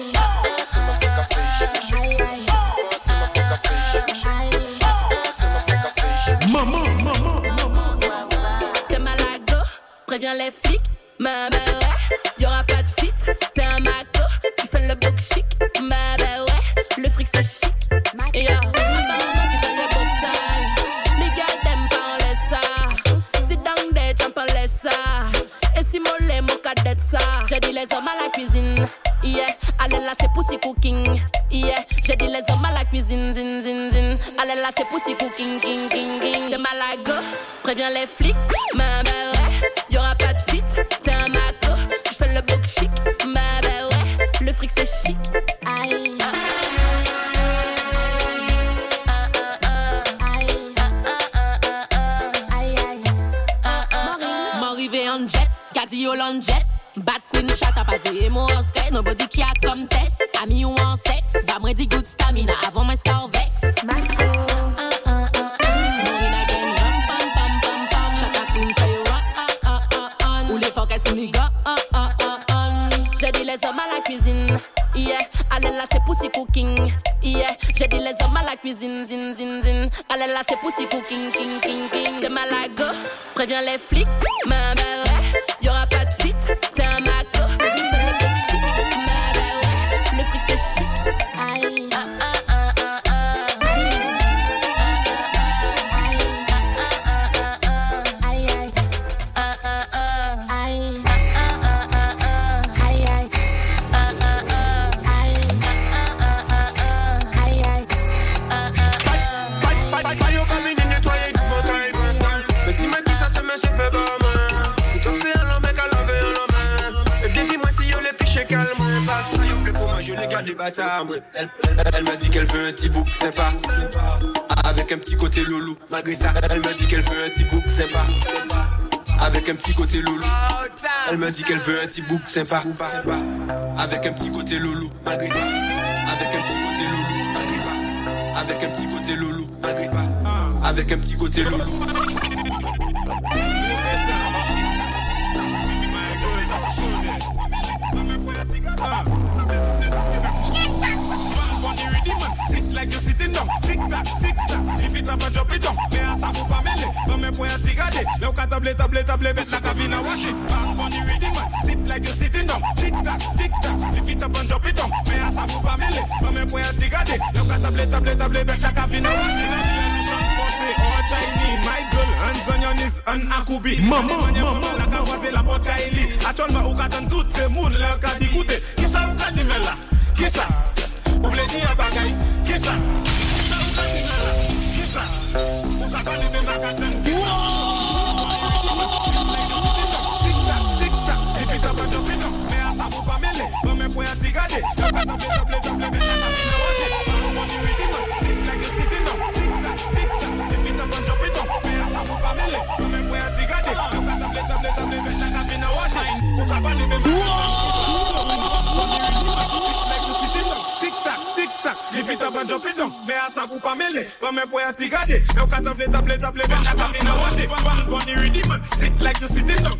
Préviens les flics, ma bah ouais, y'aura pas de fit. T'es un maco, tu fais le book chic. Ma bah ouais, le fric c'est chic. Et yo, apparemment tu fais le book sale. Les gars t'aiment parler ça. Sit down there, j'en parlais ça. Et si mon lait, mon cadet ça. J'ai dit les hommes à la cuisine. Yeah, allez là c'est pussy cooking. Yeah, j'ai dit les hommes à la cuisine. Zin. Allez là c'est pussy cooking. King. T'es mal à go, préviens les flics. Ma bah ouais, y'aura pas de fit. T'es un maco, tu fais le book chic. Ma bah ouais, le fric c'est chic. Aïe. M'arrivé en jet, Cadillol en jet. Bad queen chat à pavé, moi en skate. Nobody qui a comme test, ami ou en sexe. Va me dit good stamina avant my star vex. Marco. Marina gang, ram pam. Shut up queen for you run. Ou les fuck as me go J'ai dit les hommes à la cuisine. Yeah, allez là c'est pussy cooking. Yeah, j'ai dit les hommes à la cuisine. Zin. Allez là c'est pussy cooking. King. T'es mal à go, préviens les flics. Ma bah ouais, y'aura pas de fit. T'es un maco, tu fais le book chic. Ma bah ouais, le fric c'est chic. Aïe. Elle m'a dit qu'elle veut un petit bouc sympa, avec un petit côté loulou. Malgré ça, elle m'a dit qu'elle veut un petit bouc sympa, avec un petit côté loulou. Elle m'a dit qu'elle veut un petit bouc sympa, avec un petit côté loulou. Malgré ça, avec un petit côté loulou. Malgré ça, avec un petit côté loulou. Malgré ça, avec un petit côté loulou. Like you sitting down, tic tac. If it's up and drop it down, mais à ça faut pas mêler. Dans mes poings à tigader, mais au cas table, bête la cabine à washer. Bang on the rhythm, sit like you sitting down, tic tac. If it's up and drop it down, mais à ça faut pas mêler. Dans mes poings à tigader, mais au cas table, bête la cabine à washer. say all Chinese. My girl, hands on your knees, un akubi. Maman, la kawase la pochaili. Actuellement, ou katan tout ce monde, la kadi goûter. Qui ça ou kadi mela? Qui ça? Ou vle di a bagay? Qui ça? Qui ça? Ou katan de ma katan? Tic-tac, if it up and jump it up. Mais à ça faut pas mêler. Bon, mais pour y a tigade. Y'a pas taper, mais la capine a watché. Money ready man, sit like you sitting down. Tic-tac, if it up and jump it up. Mais à ça faut pas mêler. Bon, mais pour y a tigade. Y'a pas taper, mais la capine a watché. Ou capable de me tic-tac, if it up and jump it down. Mais à ça faut pas mêler. Bon, mais pour y a tigade. Y'a pas taper, mais la capine a watché. Money ready man, sit like you sitting down.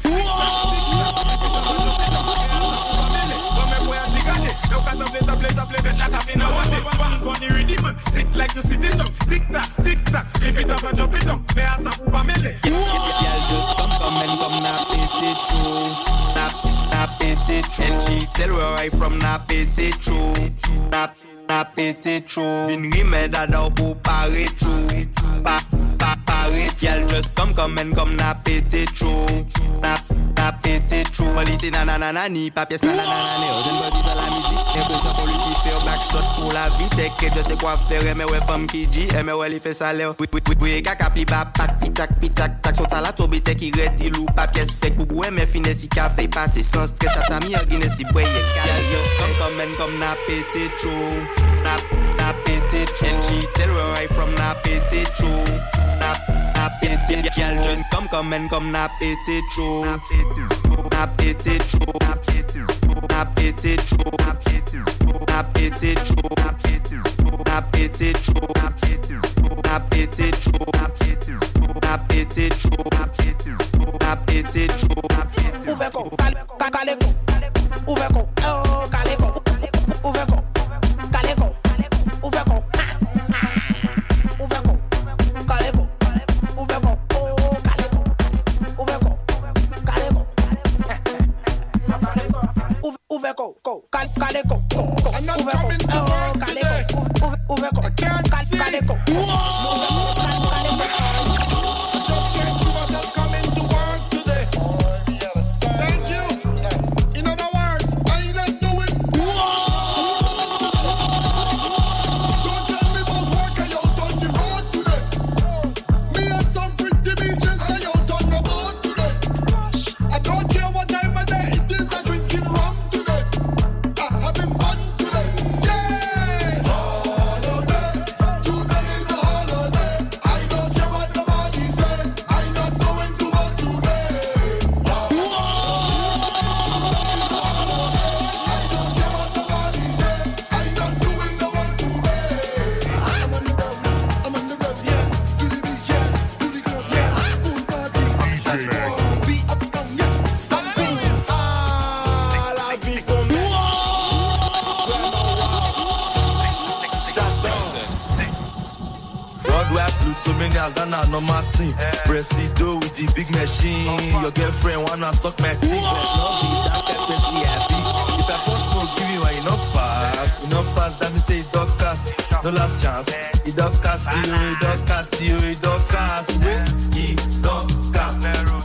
Sit like you sitting down. Tic-tac, if it up and jump it down. Mais à ça pour pas mêler. Y'all just come and come na pity true. Na pity true. And she tell where I from na pity true. Na pity true. Vin rime dada pour pare true. Pare. Y'all just come and come na pity true. Na pity true. Police nananani, papiers nananani. Jeune body dans la musique. Impression pour Lucifer, back shot pour la vie. T'es je sais quoi faire, mais ouais femme qui dit. Mais ouais il fait salaire. Oui, gars pli bas, pack, pitak. Tak son la tobe te qui ready lou. Papiers fake pour boire, mais finesse si café passer sans stress. Chatami a guiné si boye. Y'all just come and come na pity true. Na pity true. And she tell where I from na pity true. Na pity. Y'all just come and come na pity true. Na pity true. Na pity true. Na pity true. Na pity true. Na pity true. Na pity true. Na pity true. Uveko, kaleko. Uveko, oh kaleko. Uveko, kaleko. Uveko, uveko, kaleko. Uveko, oh kaleko. Uveko, kaleko. Uveko, kaleko. I'm not coming to work today. Uveko, I can't see. Kaleko. I just can't see myself coming to work today. Thank you. In other words, I ain't not doing. Don't tell me about work I out on the road today. Me and some pretty bitches I out on the boat today. I don't care what time of day it is. I drinking rum today. I having fun today. Yeah. Holiday. Today is a holiday. I don't care what nobody say. I'm not going to work today. I don't care what nobody say. I'm not doing no work today. I'm on the road, yeah. Do the beat, yeah. Do the club, yeah. Pool party, be up on, yeah. Ah, la vie comme Broadway plus so many as than no Martin. Presido with the big machine. Your girlfriend wanna suck my teeth. No be that perfectly happy. If I post smoke, give me why you not pass. That me say it's dog cast. No last chance. It dog cast you, it dog cast you, it dog cast. It dog cast.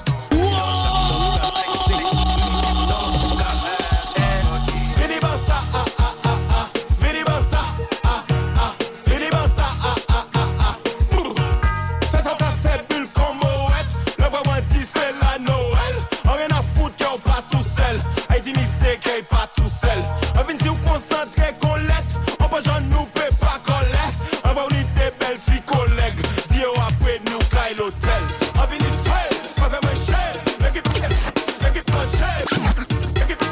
Fais ça ta fait bulle comme Moët. Le vrai moi dit c'est la Noël. On rien à foutre qu'on pas tout seul. Aïe dit c'est qu'il pas tout seul. On vient dire concentré qu'on l'est. On peut j'en nous paie pas qu'on l'est. On va unir des belles filles collègues. Dis après nous caille l'hôtel. On vient dire on fait ma chère. L'équipe franchée. L'équipe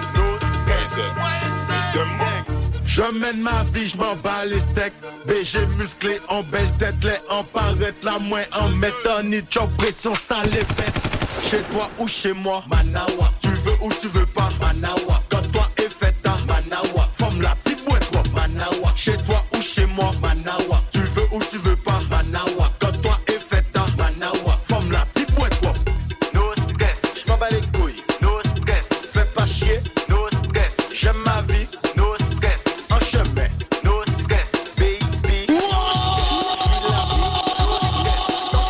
Je mène ma vie, je m'en bats les steaks. BG musclé, en belle tête, les en paraître la moins en mettant ni job pression, ça les pète. Chez toi ou chez moi, Manawa. Tu veux ou tu veux pas, Manawa. Quand toi est fait, Manawa. Forme la petite boîte, Manawa. Chez toi ou chez moi, Manawa. Tu veux ou tu veux pas, Manawa. Quand toi est fait, Manawa. Forme la petite boîte, no stress, je m'en bats les couilles, no stress. Fais pas chier, no stress. J'aime ma vie, no stress. En chemin, no stress, baby.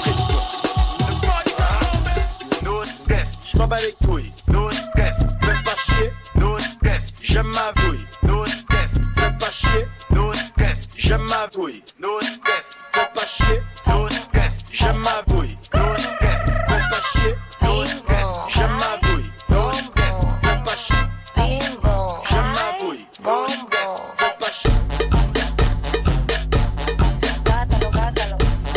no stress, j'aime ma bouille, no stress, fais pas chier, no stress, j'aime ma bouille, no stress, fais pas chier, no stress, j'aime ma bouille, no stress, fais pas chier, j'aime ma bouille, no stress, fais pas chier. Gátalo, gátalo.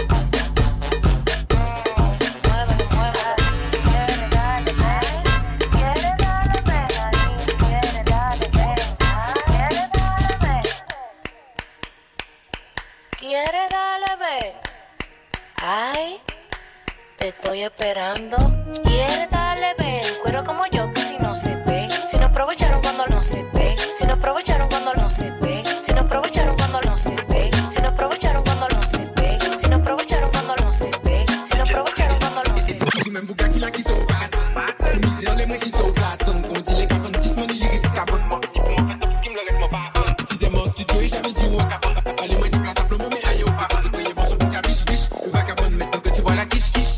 Muévelo, muévelo. Quiere darle pena, quiere darle pena, quiere darle pena, quiere darle pena. Quiere darle pena. Ay, te estoy esperando. Quiere darle pena. Cuero como yo, que si no se ve. Si no aprovecharon cuando no se ve. Si no aprovecharon cuando no se ve. Si no aprovecharon cuando no se ve. Si no aprovecharon cuando no se ve. Si no aprovecharon cuando no se ve. Si no aprovecharon cuando no se ve. Si même bouga qui la qui sont bad. Pour miser dans les mains qui sont bad. Son qu'on dit les 90 money lyrics cabon. Sixièmement studio et j'avais dit ouais. Allez moi dis plata plomo mais aïe ou pas. Voyez bon son bouga biche biche. Ou va cabon maintenant que tu vois la quiche quiche.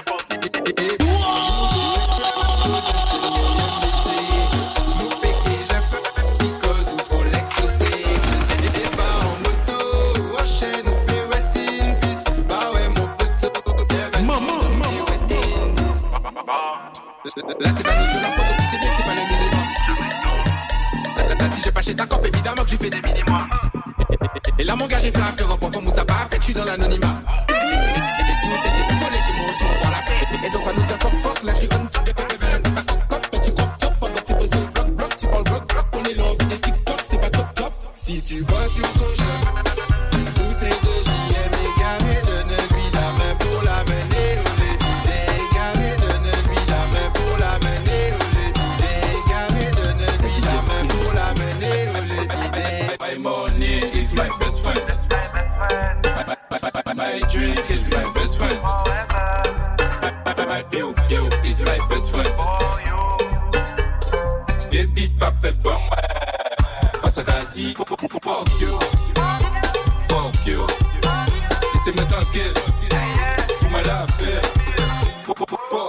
Là c'est pas nous sur la porte, tu sais bien que c'est pas le minimum. Là si j'ai pas chez ta cop, évidemment que j'ai fait des mini-mois. Et là mon gars j'ai fait affaire au point où ça part, fait que je suis dans l'anonymat. Et si vous testez plus collé chez moi, tu reprends la paix. Et donc à nous t'as fuck, là je suis on, tu déconnes, ta cop, et tu crop top, pendant que t'es posé le bloc, tu parles bloc, on est là, on vit des TikTok, c'est pas top. Si tu vois sur ton jeu, bouteille de JM égarée, donne-lui la main pour la mener au jet. Égarée, donne-lui la main pour la mener au jet. Égarée, donne-lui la main pour la mener au jet. My money is my best friend. My drink is my best friend. My pew is my best friend. Baby, papa, bon, parce qu'à dit, fuck you. Laissez-moi tranquille, tu m'as la paix. Fuck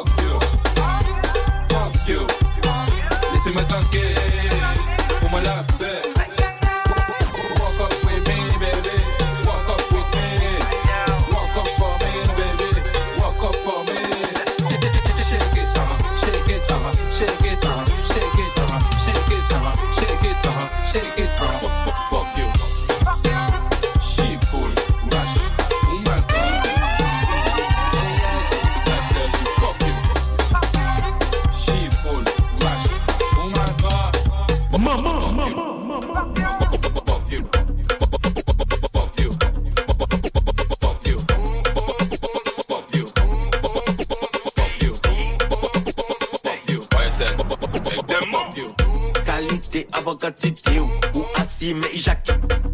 you. Laissez-moi tranquille, fais-moi la paix. Walk up with me, baby. Walk up with me. Walk up for me, baby. Walk up for me. Shake it, shake it, shake it, shake it, shake it, shake it, shake it, fuck you. She full, rush, oh my God. I tell you, fuck you. She full, rush, oh my God. Mama. Fuck you. Fuck you. Fuck you. Fuck you. Fuck you. Fuck you. Why I said, make them fuck you. Qualité avant quantité ou assis mais Jacques.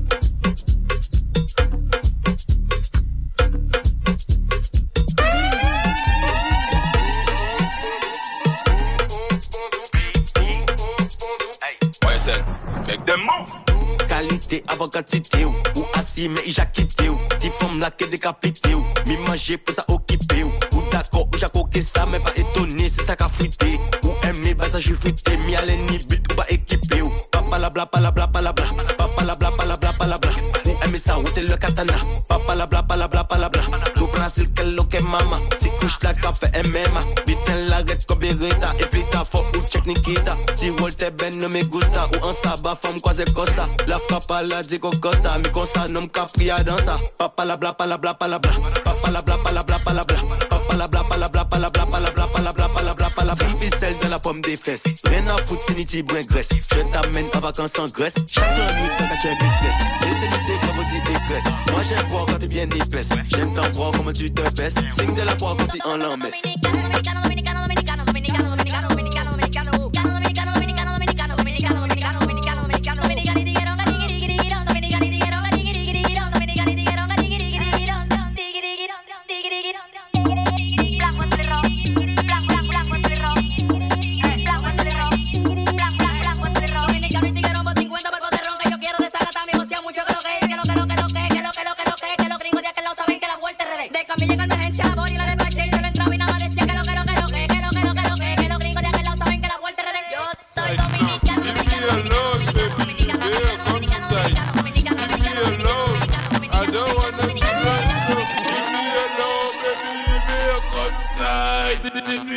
Why I said, make them move. Qualité avant quantité ou assis mais Jacques ou si femme là que décapité ou mi manger pour ça occuper ou d'accord ou Jacques que ça mais pas étonné c'est ça qu'a fruité ou aimer bah ça je fruité mi aller ni but ou pas équipé ou papa la bla papa la bla papa la bla ou aimer ça ou t'es le katana papa la bla tout Brasil quel lo que mama si couche la café MMA bitin la red comme beretta et puis ta fort ou check Nikita si Walter Ben no me gusta ou en sabbat femme croise Costa la frappe à la Diego Costa mi con ça nom capria dans ça papa la bla papa la bla papa la bla papa la bla papa la ficelle dans la pomme des fesses rien à foutre si niti brin graisse je t'amène en vacances en Grèce chaque nuit quand tu es maîtresse laissez-moi quand vous y dégraisse moi j'aime voir quand t'es bien épaisse j'aime t'en voir comment tu te baisses signe de la poire comme si on l'en met De camilla en emergencia, la body la despaché y se lo entraba y nada más decía que lo que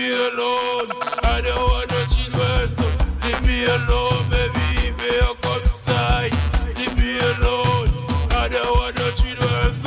me alone. I don't want no children, so leave me alone, baby. May you come inside. Leave me alone. I don't want no children, so.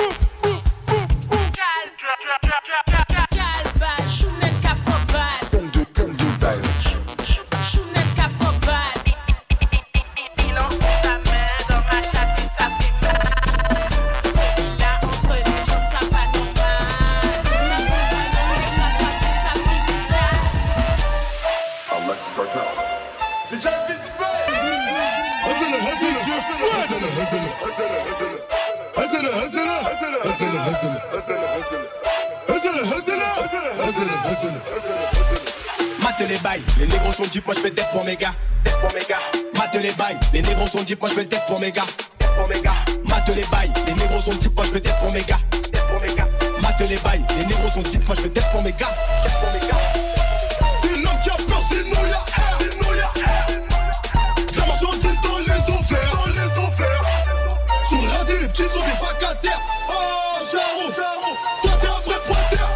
Mate les bails, les négros sont deep, moi je fais dead pour mes gars. Mate les bails, les négros sont deep, moi je fais dead pour mes gars. Mate les bails, les négros sont deep, moi je fais dead pour mes gars. Mate les bails, les négros sont deep, moi je fais dead pour mes gars. C'est l'homme qui a peur, c'est nous y'a air. La marchandise dans les offres. Sur le radis, les petits sont des vacataires. Oh, Charo, toi t'es un vrai pointeur.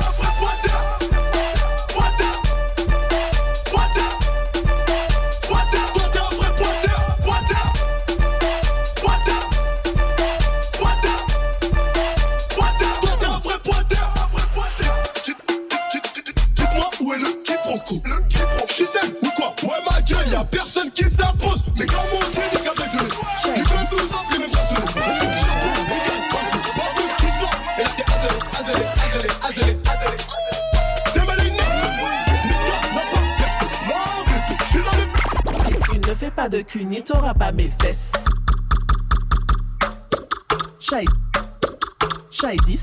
Je sais ou quoi? Ouais ma gueule, y'a personne qui s'impose. Mais comme on dit, jusqu'à désolé. Ils veulent tous sauf les mêmes bracelets. Et là t'es azélé. Si tu ne fais pas de cuni, t'auras pas mes fesses. Shaidis.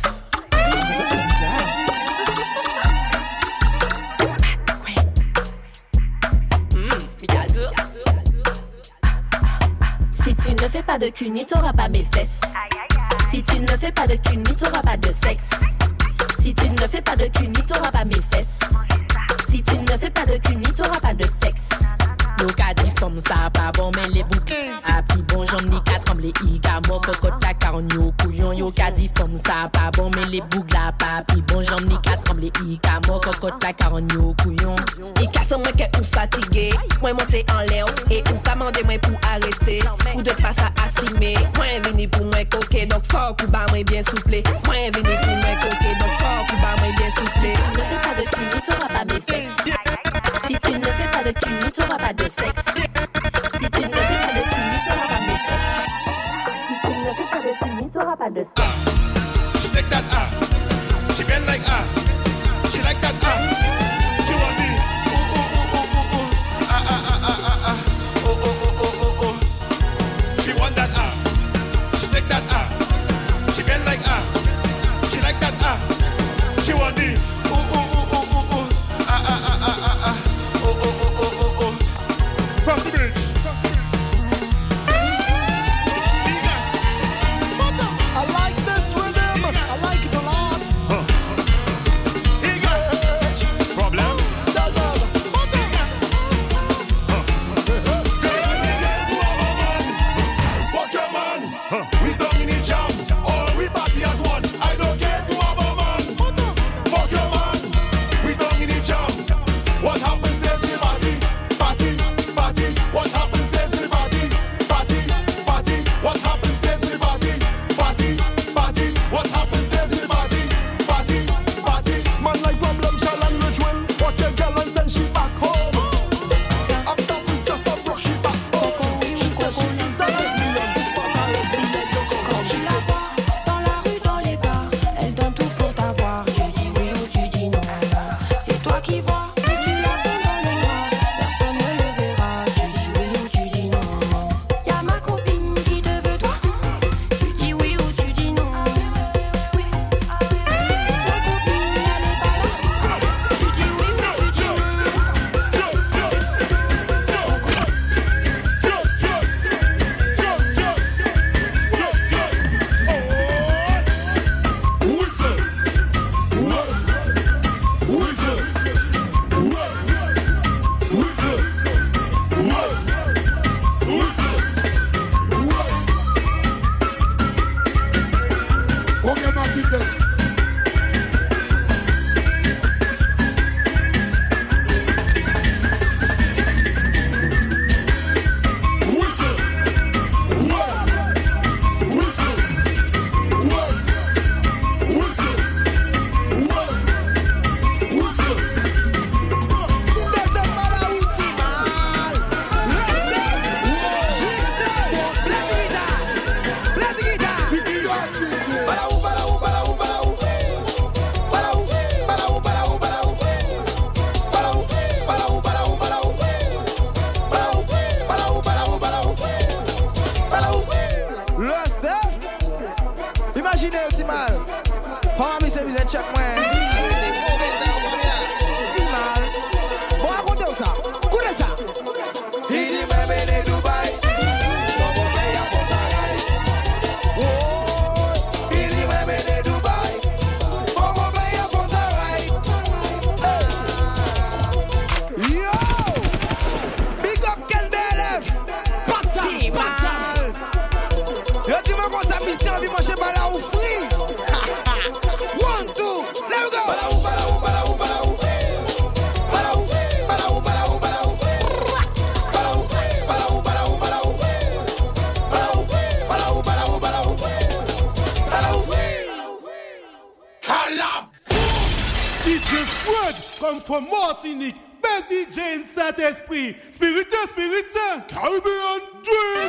Si tu ne fais pas de cuni, t'auras pas mes fesses. Si tu ne fais pas de cuni, t'auras pas de sexe. Si tu ne fais pas de cuni, t'auras pas mes fesses. Si tu ne fais pas de cuni, t'auras pas de sexe. Yo ka di femme ça pas bon mais les boucs. A pi bon j'en ni ka tremble i ka mo cocotte ta caron yo couillon. Yo ka di femme ça pas bon mais les boucs la pas pi bon j'en ni ka tremble i ka mo cocotte ta caron yo couillon. I ka sans moi que ou fatigué. Moi monter en l'air et ou commander moi pour arrêter ou de pas ça assumer. Moi venu pour moi coquer donc fort ou ba moi bien souple. Moi venu pour moi coquer donc fort ou ba moi bien souple. Ne fais pas de cuni, t'auras pas mes fesses. Si tu ne fais pas de cuni, t'auras pas de sexe. Si tu ne fais pas de cuni, t'auras pas mes fesses. Si tu ne fais pas de cuni, t'auras pas de sexe. She take that she bend like she like that she want me. She want that she take that she bend like she like that she want me. Cross the bridge. I like this rhythm. I like it a lot. Problem. The love. Fuck your man. We don't in the jam. Or we party as one. I don't care if you have a man. Fuck your man. We don't in the jam. What happens stays in the party. What happens stays in the party. What happens stays in the party. What happens stays in the party. Man like problem shall and rich when watch your girl and send she back home. After we just a rock she back home. She said she is the lesbian. Bitch fuck a lesbian. Yo come she said. Dans la rue, dans les bars, elle donne tout pour t'avoir. Tu dis oui ou tu dis non. C'est toi qui vois. Si tu l'attends dans le noir, personne ne le verra. Tu dis oui ou tu dis non. Y'a ma copine qui te veut toi. Tu dis oui ou tu dis non. Ta copine, elle est pas là. Tu dis oui ou tu dis non. original, ti mal. Comment mi se mise check moi? Ti mal. Bon, racontez ça. Écoutez ça. Il dit même les Dubaï. Envie manger balaou free. 1, 2, let me go. Balaou, balaou, balaou, balaou. Balaou, balaou, balaou, balaou. Balaou, balaou, balaou, balaou. Balaou, balaou, balaou, balaou. Balaou. Calab. DJ Fred come from Martinique. Best DJ in Saint-Esprit. Spiritus, Caribbean Dream.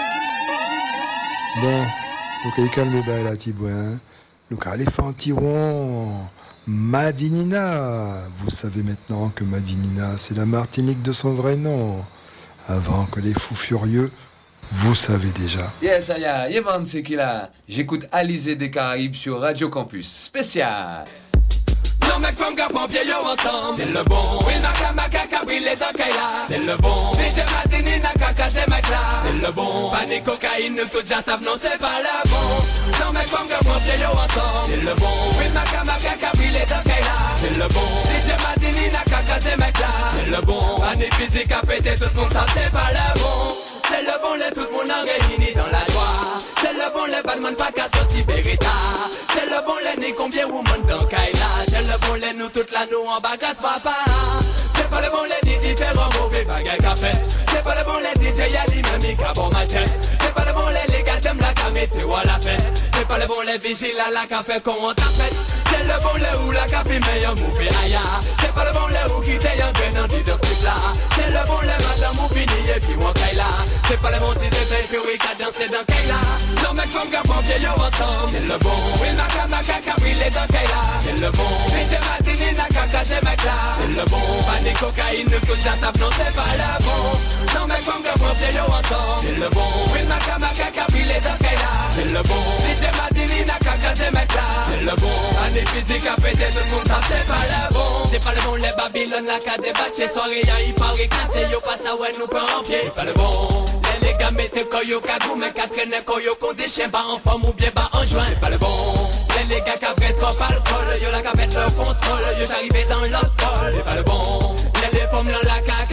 Bon. Ok, calmez bien là, Thibaut. Le éléphant Tiron, Madinina. Vous savez maintenant que Madinina, c'est la Martinique de son vrai nom. Avant que les fous furieux, vous savez déjà. Yes, Aya, Yeman, c'est qui là? J'écoute Alizé des Caraïbes sur Radio Campus. Spécial. Non mec femme gars pompier yo ensemble. C'est le bon. Oui Maka briller dans Kaila. C'est le bon. DJ Madini na kaka c'est mec là. C'est le bon. Panique cocaïne nous tout déjà savent non c'est pas le bon. Non mec femme gars pompier yo ensemble. C'est le bon. Oui Maka briller dans Kaila. C'est le bon. DJ Madini na kaka c'est mec là. C'est le bon. Panique physique à péter tout le monde ça c'est pas le bon. C'est le bon les tout le monde en réuni dans la joie. C'est le bon les badman pas qu'à sortir Beretta. C'est le bon les ni combien woman dans Kaila. C'est le bon les nous toute la nous en bagasse papa. C'est pas le bon les ni différents mauvais bagages café. C'est pas le bon les DJ Yali même qui a bon matin. C'est pas le bon les gars t'aimes la camité ou à la fête. C'est pas le bon les vigiles à la café qu'on t'a fait. C'est le bon les ou la café meilleur mauvais aya. C'est pas le bon les ou qui t'aille un grenade dans ce truc là. C'est le bon les madame ou fini et puis on Kaila. C'est pas le bon si c'est fait que oui qu'à danser dans Kaila. Non mec comme gars pompier yo ensemble. C'est le bon. Oui Maka briller dans Kaila. C'est le bon. DJ Madini na kaka c'est mec là. C'est le bon. Panique cocaïne nous tout ça savent non c'est pas le bon. Non mec comme gars pompier yo ensemble. C'est le bon. Oui Maka briller dans Kaila. C'est le bon. DJ Madini na kaka c'est mec là. C'est le bon. Panique physique à péter tout le monde ça c'est pas le bon. C'est pas le bon les Babylone la ka débattre chez soirée y'a y paraît cassé yo pas ça ouais nous peut en pied. C'est pas le bon. Les gars mettez koyo kagou mais qu'à traîner koyo qu'on des chiens bas en forme ou bien bas en juin. C'est pas le bon. Les gars qui avaient trop alcool, yo la qui avait le contrôle, yo j'arrivais dans l'autre pôle. C'est pas le bon. Les femmes dans la caca